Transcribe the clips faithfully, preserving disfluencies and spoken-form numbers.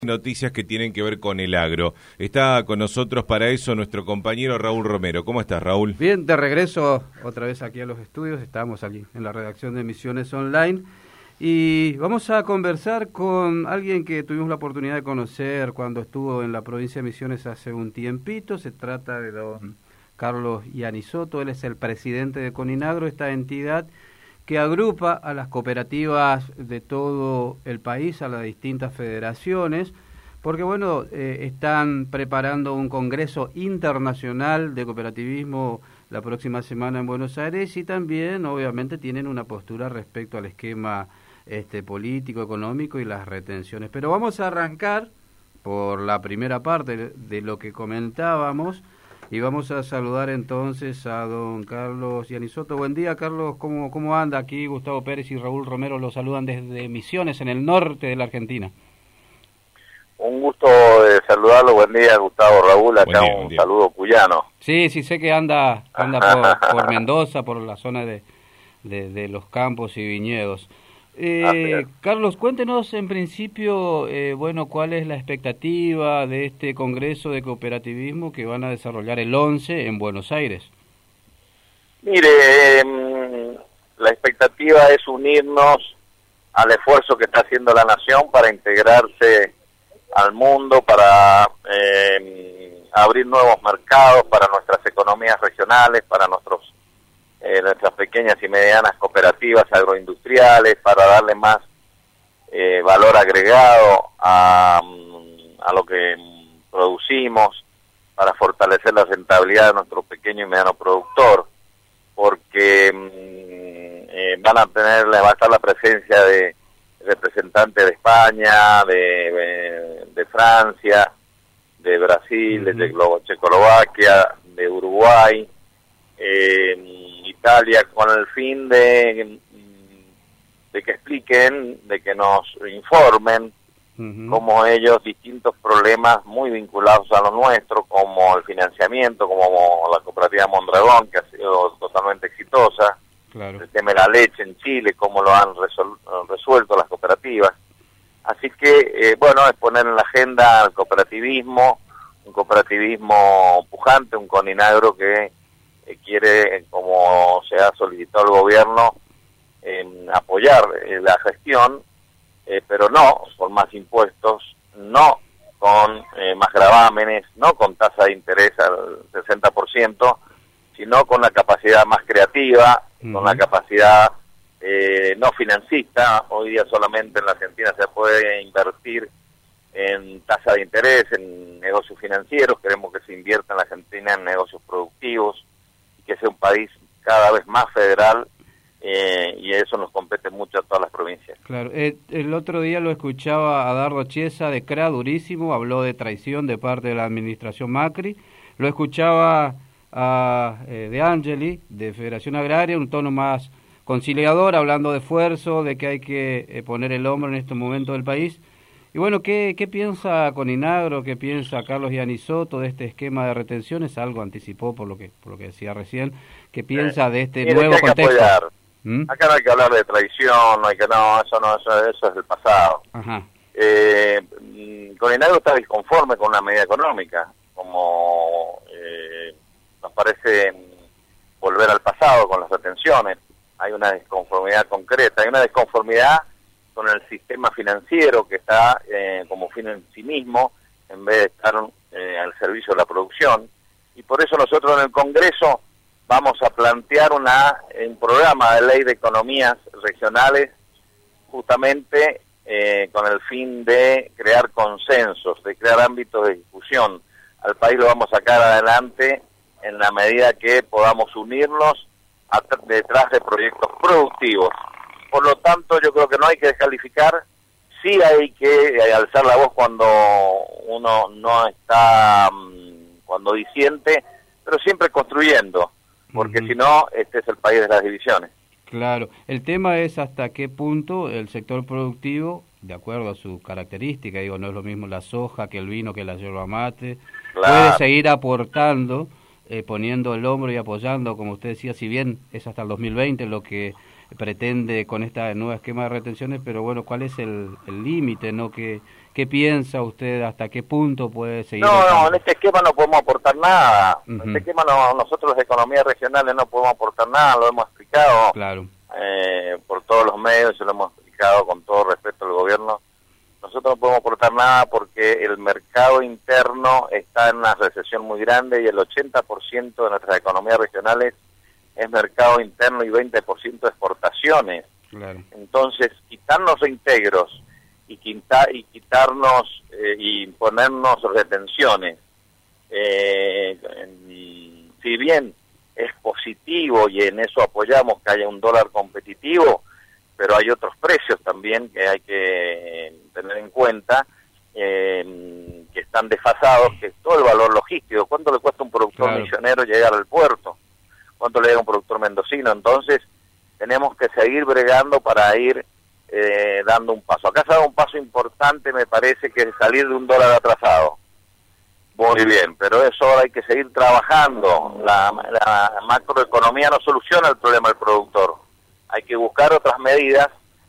Noticias que tienen que ver con el agro. Está con nosotros para eso nuestro compañero Raúl Romero. ¿Cómo estás, Raúl? Bien, de regreso otra vez aquí a los estudios. Estamos aquí en la redacción de Misiones Online y vamos a conversar con alguien que tuvimos la oportunidad de conocer cuando estuvo en la provincia de Misiones hace un tiempito. Se trata de don Carlos Iannisoto. Él es el presidente de Coninagro, esta entidad que agrupa a las cooperativas de todo el país, a las distintas federaciones, porque bueno, eh, están preparando un congreso internacional de cooperativismo la próxima semana en Buenos Aires y también obviamente tienen una postura respecto al esquema este político, económico y las retenciones. Pero vamos a arrancar por la primera parte de lo que comentábamos. Y vamos a saludar entonces a don Carlos Iannisoto. Buen día, Carlos. ¿Cómo, cómo anda? Aquí Gustavo Pérez y Raúl Romero lo saludan desde Misiones, en el norte de la Argentina. Un gusto de saludarlo. Buen día, Gustavo, Raúl. Acá día, un saludo cuyano. Sí, sí, sé que anda anda por, por Mendoza, por la zona de, de, de los campos y viñedos. Eh, Carlos, cuéntenos en principio, eh, bueno, cuál es la expectativa de este Congreso de Cooperativismo que van a desarrollar el once en Buenos Aires. Mire, eh, la expectativa es unirnos al esfuerzo que está haciendo la nación para integrarse al mundo, para eh, abrir nuevos mercados para nuestras economías regionales, para nuestros Eh, nuestras pequeñas y medianas cooperativas agroindustriales, para darle más eh, valor agregado a, a lo que producimos, para fortalecer la rentabilidad de nuestro pequeño y mediano productor, porque eh, van a tener, va a estar la presencia de representantes de España, de, de, de Francia, de Brasil, uh-huh. de Checoslovaquia, de Uruguay, eh, Italia, con el fin de, de que expliquen, de que nos informen uh-huh. cómo ellos distintos problemas muy vinculados a lo nuestro, como el financiamiento, como la cooperativa Mondragón, que ha sido totalmente exitosa, claro. El tema de la leche en Chile, cómo lo han resol- resuelto las cooperativas. Así que, eh, bueno, es poner en la agenda el cooperativismo, un cooperativismo pujante, un Coninagro que quiere, como se ha solicitado al gobierno, eh, apoyar eh, la gestión, eh, pero no con más impuestos, no con eh, más gravámenes, no con tasa de interés al sesenta por ciento, sino con la capacidad más creativa, uh-huh. con la capacidad eh, no financista. Hoy día solamente en la Argentina se puede invertir en tasa de interés, en negocios financieros. Queremos que se invierta en la Argentina en negocios productivos, que sea un país cada vez más federal, eh, y eso nos compete mucho a todas las provincias. Claro, eh, el otro día lo escuchaba a Dardo Chiesa de C R A, durísimo, habló de traición de parte de la administración Macri, lo escuchaba a eh, De Angeli, de Federación Agraria, un tono más conciliador, hablando de esfuerzo, de que hay que eh, poner el hombro en este momento del país. Y bueno, ¿qué, qué piensa Coninagro, qué piensa Carlos Iannisoto de este esquema de retenciones? Algo anticipó por lo que por lo que decía recién. ¿Qué piensa de este Mire, nuevo que hay contexto? Que apoyar. ¿Mm? Acá no hay que hablar de traición, no hay que no, eso no, eso, eso es del pasado. Ajá. Eh, Coninagro está disconforme con la medida económica, como eh, nos parece volver al pasado con las retenciones. Hay una disconformidad concreta, hay una disconformidad con el sistema financiero que está eh, como fin en sí mismo, en vez de estar eh, al servicio de la producción. Y por eso nosotros en el Congreso vamos a plantear una, un programa de ley de economías regionales, justamente eh, con el fin de crear consensos, de crear ámbitos de discusión. Al país lo vamos a sacar adelante en la medida que podamos unirnos a, detrás de proyectos productivos. Por lo tanto, yo creo que no hay que descalificar, sí hay que alzar la voz cuando uno no está, cuando disiente, pero siempre construyendo, porque uh-huh. si no, este es el país de las divisiones. Claro, el tema es hasta qué punto el sector productivo, de acuerdo a su característica, digo, no es lo mismo la soja que el vino que la yerba mate, claro. puede seguir aportando, eh, poniendo el hombro y apoyando, como usted decía, si bien es hasta el dos mil veinte lo que pretende con este nuevo esquema de retenciones, pero bueno, ¿cuál es el límite, no? ¿Qué, ¿Qué piensa usted? ¿Hasta qué punto puede seguir? No, no, en este esquema no podemos aportar nada. Uh-huh. En este esquema no, nosotros los economías regionales no podemos aportar nada, lo hemos explicado claro. eh, por todos los medios, y lo hemos explicado con todo respeto al gobierno. Nosotros no podemos aportar nada porque el mercado interno está en una recesión muy grande y el ochenta por ciento de nuestras economías regionales es mercado interno y veinte por ciento exportaciones. Claro. Entonces, quitarnos reintegros y, quita, y quitarnos eh, y ponernos retenciones, eh, en, si bien es positivo y en eso apoyamos que haya un dólar competitivo, pero hay otros precios también que hay que tener en cuenta, eh, que están desfasados, que es todo el valor logístico. ¿Cuánto le cuesta a un productor claro. misionero llegar al puerto? ¿Cuánto le llega a un productor mendocino? Entonces, tenemos que seguir bregando para ir eh, dando un paso. Acá se ha dado un paso importante, me parece, que es salir de un dólar atrasado. Muy bien, pero eso ahora hay que seguir trabajando. La, la macroeconomía no soluciona el problema del productor. Hay que buscar otras medidas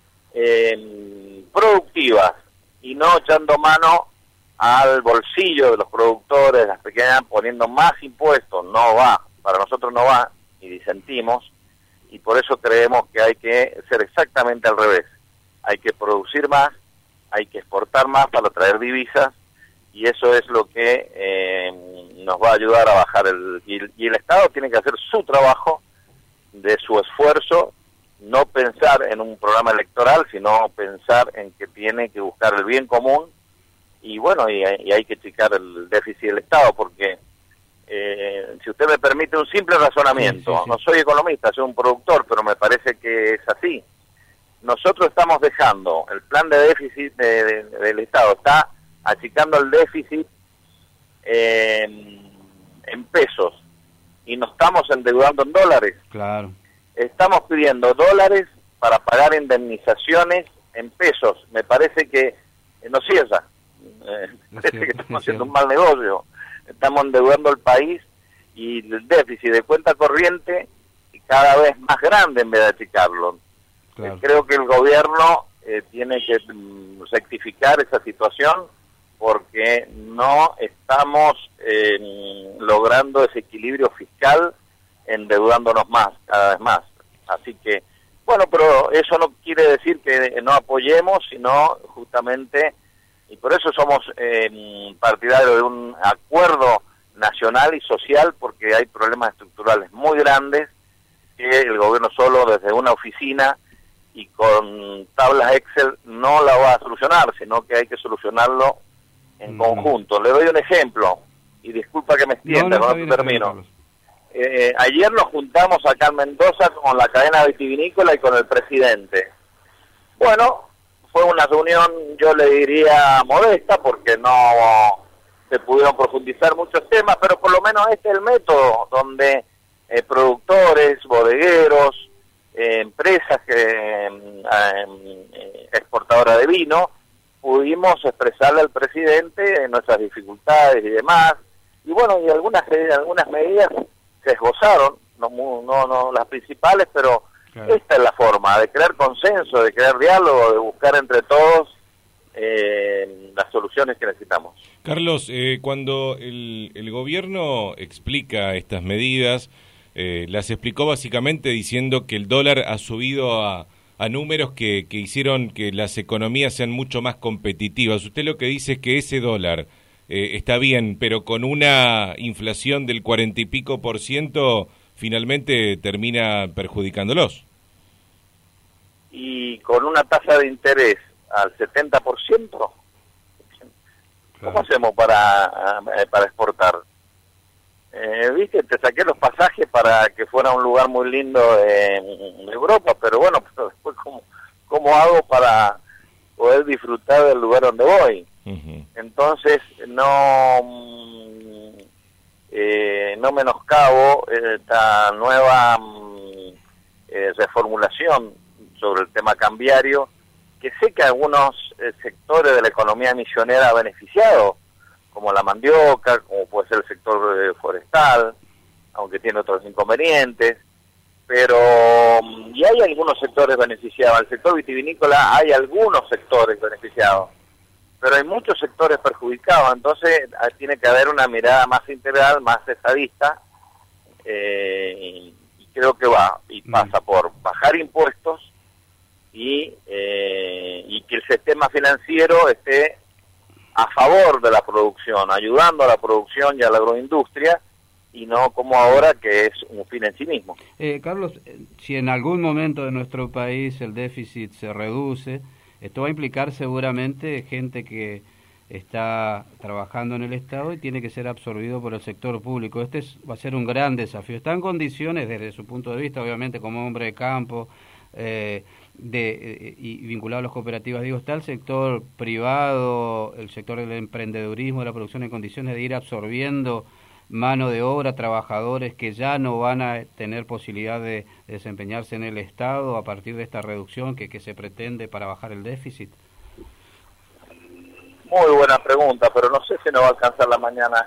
eh, productivas y no echando mano al bolsillo de los productores, las pequeñas, poniendo más impuestos. No va, para nosotros no va, y disentimos, y por eso creemos que hay que ser exactamente al revés. Hay que producir más, hay que exportar más para traer divisas, y eso es lo que eh, nos va a ayudar a bajar el... Y, y el Estado tiene que hacer su trabajo de su esfuerzo, no pensar en un programa electoral, sino pensar en que tiene que buscar el bien común, y bueno, y, y hay que checar el déficit del Estado, porque eh, si usted me permite un simple razonamiento, sí, sí, sí. no soy economista, soy un productor, pero me parece que es así. Nosotros estamos dejando el plan de déficit de, de, del Estado, está achicando el déficit eh, en pesos, y nos estamos endeudando en dólares. Claro. Estamos pidiendo dólares para pagar indemnizaciones en pesos. Me parece que eh, no cierra. Eh, me parece que estamos haciendo un mal negocio. Estamos endeudando el país y el déficit de cuenta corriente cada vez más grande en vez de achicarlo. Claro. Eh, creo que el gobierno eh, tiene que mm, rectificar esa situación porque no estamos eh, logrando ese equilibrio fiscal endeudándonos más, cada vez más. Así que, bueno, pero eso no quiere decir que no apoyemos, sino justamente, y por eso somos eh, partidarios de un acuerdo nacional y social, porque hay problemas estructurales muy grandes que el gobierno solo desde una oficina y con tablas Excel no la va a solucionar, sino que hay que solucionarlo en mm. conjunto. Le doy un ejemplo, y disculpa que me extienda, no, no, no termino. Eh, ayer nos juntamos acá en Mendoza con la cadena vitivinícola y con el presidente. Bueno, fue una reunión, yo le diría modesta, porque no se pudieron profundizar muchos temas, pero por lo menos este es el método, donde eh, productores, bodegueros, eh, empresas que, eh, eh, exportadoras de vino, pudimos expresarle al presidente nuestras dificultades y demás, y bueno, y algunas, algunas medidas se esbozaron, no, no, no las principales, pero claro. Esta es la forma de crear consenso, de crear diálogo, de buscar entre todos eh, las soluciones que necesitamos. Carlos, eh, cuando el, el gobierno explica estas medidas, eh, las explicó básicamente diciendo que el dólar ha subido a, a números que, que hicieron que las economías sean mucho más competitivas. Usted lo que dice es que ese dólar Eh, está bien, pero con una inflación del cuarenta y pico por ciento, finalmente termina perjudicándolos. Y con una tasa de interés al setenta por ciento, ¿cómo claro. hacemos para, para exportar? Eh, Viste, te saqué los pasajes para que fuera un lugar muy lindo de, de Europa, pero bueno, pero después, ¿cómo, cómo hago para poder disfrutar del lugar donde voy? Uh-huh. Entonces no eh, no menoscabo esta nueva eh, reformulación sobre el tema cambiario, que sé que algunos eh, sectores de la economía misionera ha beneficiado, como la mandioca, como puede ser el sector eh, forestal, aunque tiene otros inconvenientes, pero y hay algunos sectores beneficiados. El sector vitivinícola hay algunos sectores beneficiados, pero hay muchos sectores perjudicados, entonces tiene que haber una mirada más integral, más estadista, eh, y creo que va, y pasa por bajar impuestos y, eh, y que el sistema financiero esté a favor de la producción, ayudando a la producción y a la agroindustria, y no como ahora que es un fin en sí mismo. Eh, Carlos, si en algún momento de nuestro país el déficit se reduce, esto va a implicar seguramente gente que está trabajando en el Estado y tiene que ser absorbido por el sector público. Este es, va a ser un gran desafío. Está en condiciones, desde su punto de vista, obviamente, como hombre de campo, eh, de, eh, y vinculado a las cooperativas, digo, ¿está el sector privado, el sector del emprendedurismo, de la producción en condiciones de ir absorbiendo mano de obra, trabajadores que ya no van a tener posibilidad de, de desempeñarse en el Estado a partir de esta reducción que, que se pretende para bajar el déficit? Muy buena pregunta, pero no sé si nos va a alcanzar la mañana.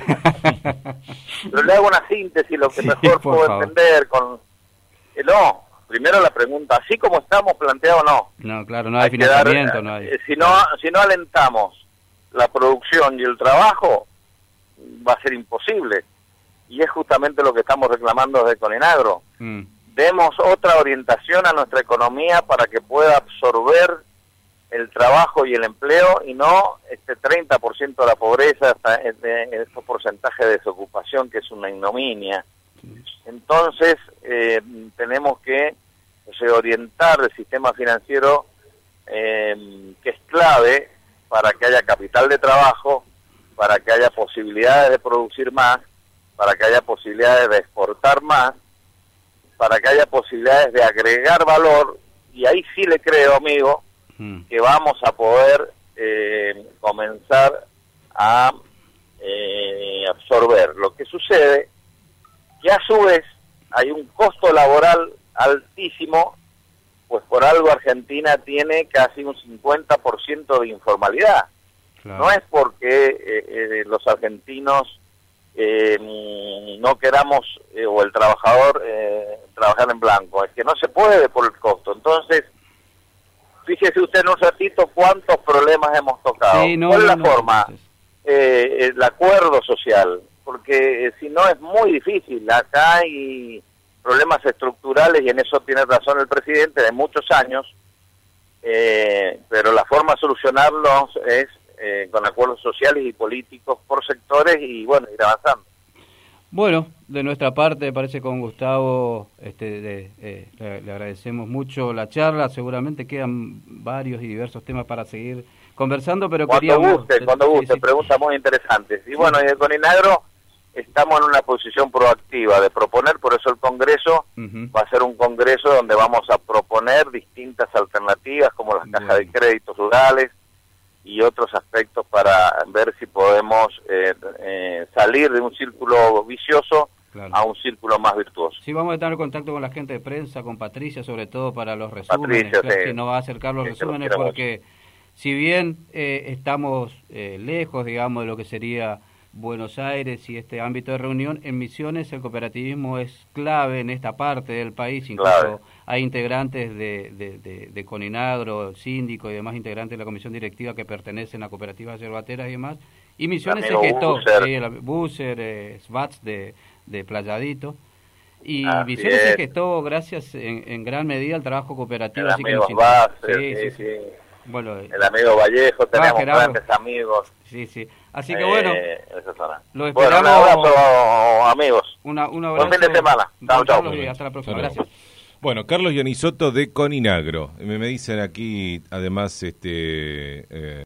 Pero le hago una síntesis, lo que sí, mejor puedo favor. entender con... Eh, no, primero la pregunta, así como estamos planteados, no. No, claro, no hay, hay financiamiento, dar, no hay. Eh, si no, si no alentamos la producción y el trabajo, va a ser imposible, y es justamente lo que estamos reclamando desde Coninagro. Mm. Demos otra orientación a nuestra economía para que pueda absorber el trabajo y el empleo, y no este treinta por ciento de la pobreza, hasta este, este porcentaje de desocupación, que es una ignominia. Entonces eh, tenemos que reorientar el sistema financiero, eh, que es clave para que haya capital de trabajo, para que haya posibilidades de producir más, para que haya posibilidades de exportar más, para que haya posibilidades de agregar valor, y ahí sí le creo, amigo, mm. que vamos a poder eh, comenzar a eh, absorber. Lo que sucede que a su vez hay un costo laboral altísimo, pues por algo Argentina tiene casi un cincuenta por ciento de informalidad. Claro. No es porque eh, eh, los argentinos eh, no queramos, eh, o el trabajador, eh, trabajar en blanco, es que no se puede por el costo. Entonces, fíjese usted en un ratito cuántos problemas hemos tocado. Sí, no, ¿Cuál es la no, forma? No, eh, el acuerdo social, porque eh, si no es muy difícil. Acá hay problemas estructurales, y en eso tiene razón el presidente, de muchos años, eh, pero la forma de solucionarlos es Eh, con acuerdos sociales y políticos por sectores, y bueno, ir avanzando. Bueno, de nuestra parte, me parece, con Gustavo, este, de, eh, le, le agradecemos mucho la charla. Seguramente quedan varios y diversos temas para seguir conversando, pero cuando queríamos... guste, cuando guste, sí, sí. Preguntas muy interesantes. Y sí. Bueno, y con Inagro estamos en una posición proactiva de proponer, por eso el Congreso uh-huh. va a ser un Congreso donde vamos a proponer distintas alternativas, como las cajas bueno. de créditos rurales, y otros aspectos para ver si podemos eh, eh, salir de un círculo vicioso claro. a un círculo más virtuoso. Sí, vamos a estar en contacto con la gente de prensa, con Patricia, sobre todo para los resúmenes. Patricia, sí. Que nos va a acercar los sí, resúmenes porque mucho. si bien eh, estamos eh, lejos, digamos, de lo que sería Buenos Aires y este ámbito de reunión, en Misiones el cooperativismo es clave en esta parte del país, incluso clave. hay integrantes de, de, de, de Coninagro, síndico y demás integrantes de la comisión directiva que pertenecen a cooperativas yerbateras y demás, y Misiones se gestó, sí, el Buser, eh, Svats de, de Playadito, y Así Misiones es. se gestó gracias en, en gran medida al trabajo cooperativo. El así amigo que Basser, sí, sí, sí. sí. Bueno, el amigo Vallejo, tenemos ah, grandes amigos. Sí, sí. Así que bueno, eh, lo esperamos. Bueno, un abrazo, amigos. Una, un abrazo. Buen fin de semana. Chao, chao. Hasta la próxima. Gracias. Bueno, Carlos Ianisoto de Coninagro. Me, me dicen aquí, además, este... Eh,